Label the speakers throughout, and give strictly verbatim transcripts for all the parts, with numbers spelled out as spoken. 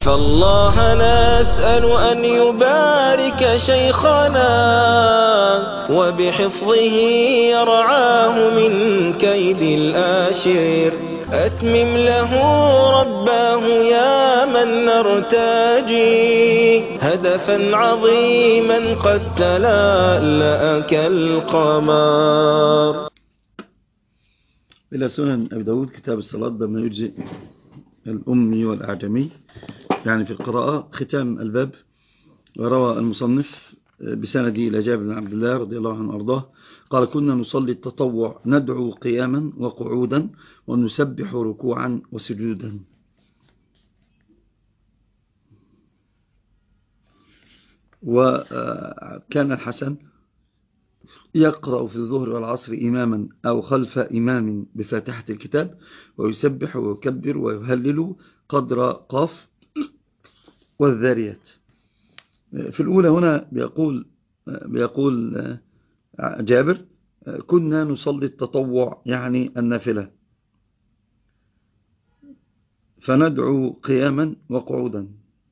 Speaker 1: فالله نسأل أن يبارك شيخنا وبحفظه يرعاه من كيد الآشر. أتمم له رباه يا من نرتجي هدفا عظيما قد تلألأ كالقمر.
Speaker 2: إلى سنن أبي داود كتاب الصلاة بما يجزئ الأمي والأعجمي، يعني في القراءة ختام الباب. وروى المصنف بسندي إلى جابر بن عبد الله رضي الله عنه وأرضاه قال: كنا نصلي التطوع ندعو قياما وقعودا ونسبح ركوعا وسجودا. وكان الحسن يقرأ في الظهر والعصر إماما أو خلف إمام بفاتحة الكتاب، ويسبح ويكبر ويهلل قدر قاف والذاريات. في الأولى هنا بيقول بيقول جابر: كنا نصلي التطوع يعني النافلة فندعو قياما وقعودا،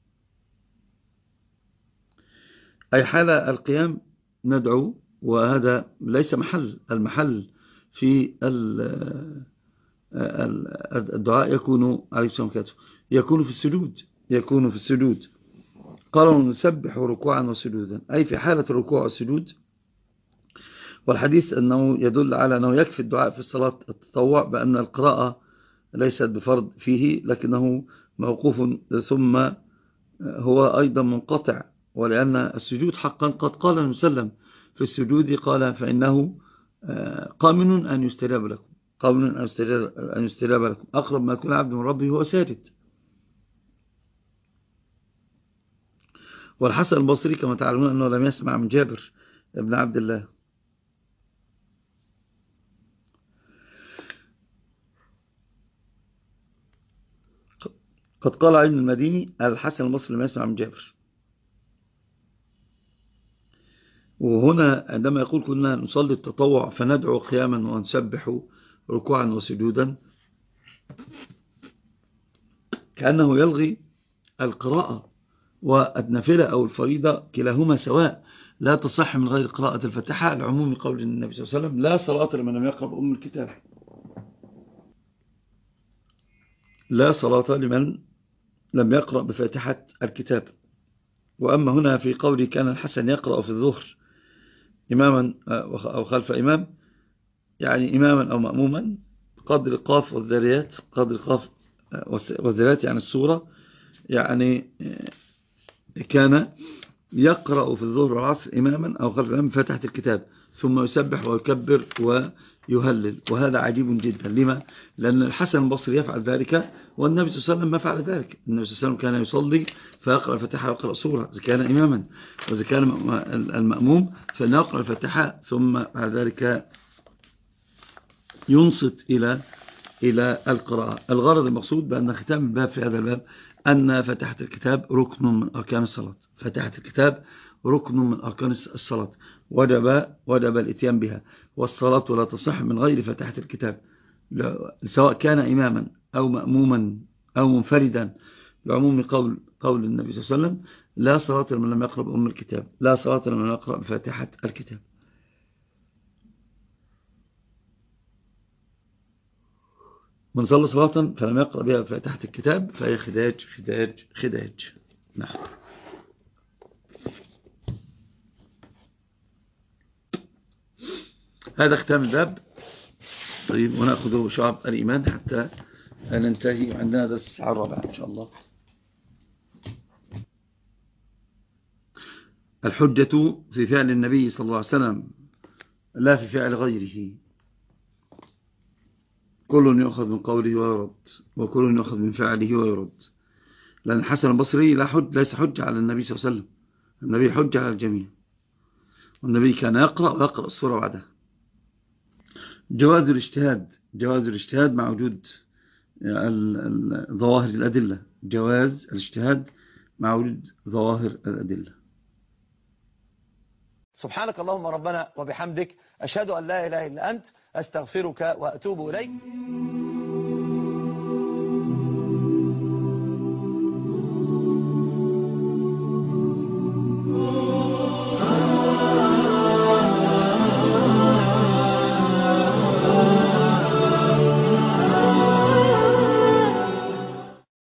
Speaker 2: أي حال القيام ندعو، وهذا ليس محل المحل في الدعاء يكون عليه السلام كاته يكون في السجود يكون في السجود قالوا نسبح ركوعا وسجودا، أي في حالة الركوع والسجود. والحديث أنه يدل على أنه يكفي الدعاء في الصلاة التطوع، بأن القراءة ليست بفرض فيه لكنه موقوف، ثم هو أيضا منقطع، ولأن السجود حقا قد قال النبي صلى الله عليه وسلم في السجود قال: فإنه قامن أن يستجاب لكم قامن أن يستجاب لكم أقرب ما يكون عبد من ربه هو ساجد. والحسن البصري كما تعلمون أنه لم يسمع من جابر بن عبد الله. قد قال علي بن المديني: الحسن البصري لم يسمع من جابر. وهنا عندما يقول كنا نصلي التطوع فندعو قياما ونسبح ركوعا وسجودا، كأنه يلغي القراءة، والنافلة أو الفريضة كلاهما سواء لا تصح من غير قراءة الفاتحة، العموم قول النبي صلى الله عليه وسلم: لا صلاة لمن لم يقرأ أم الكتاب لا صلاة لمن لم يقرأ بفاتحة الكتاب. وأما هنا في قولي كان الحسن يقرأ في الظهر إماما أو خلف إمام، يعني إماما أو مأموما قدر قاف والذريات قدر قاف والذريات يعني السورة، يعني كان يقرأ في الظهر والعصر إماما أو خلف إمام بفاتحة الكتاب، ثم يسبح ويكبر ويهلل. وهذا عجيب جدا. لما؟ لأن الحسن البصري يفعل ذلك والنبي صلى الله عليه وسلم ما فعل ذلك. النبي صلى الله عليه وسلم كان يصلي فيقرأ الفاتحة ويقرأ سورة إذا كان إماما، وإذا كان المأموم فإنه يقرأ الفاتحة ثم بعد ذلك ينصت إلى إلى القراءة. الغرض المقصود بأن ختام الباب في هذا الباب أن فاتحة الكتاب ركن من أركان الصلاة. فاتحة الكتاب ركن من أركان الصلاة، وجب وجب الاتيان بها، والصلاة لا تصح من غير فاتحة الكتاب، سواء كان إماما أو مأموما أو منفردا، بعموم قول قول النبي صلى الله عليه وسلم: لا صلاة لمن لم يقرأ بأم الكتاب لا صلاة لمن لم يقرأ بفاتحة الكتاب. من صلى صلاة فلم يقرأ بها بفاتحة الكتاب فهي خداج خداج خداج. نعم. هذا ختام الباب. طيب، ونأخذ شعب الإيمان حتى ننتهي، عندنا درس الساعة الرابعة إن شاء الله. الحجة في فعل النبي صلى الله عليه وسلم لا في فعل غيره. كل يأخذ من قوله ويرد، وكل يأخذ من فعله ويرد. لأن الحسن البصري لا حج ليس حجة على النبي صلى الله عليه وسلم، النبي حجة على الجميع، والنبي كان يقرأ ويقرأ السورة بعدها. جواز الاجتهاد جواز الاجتهاد مع وجود ظواهر الأدلة جواز الاجتهاد مع وجود ظواهر الأدلة.
Speaker 3: سبحانك اللهم ربنا وبحمدك، أشهد أن لا إله إلا أنت، أستغفرك وأتوب إليك.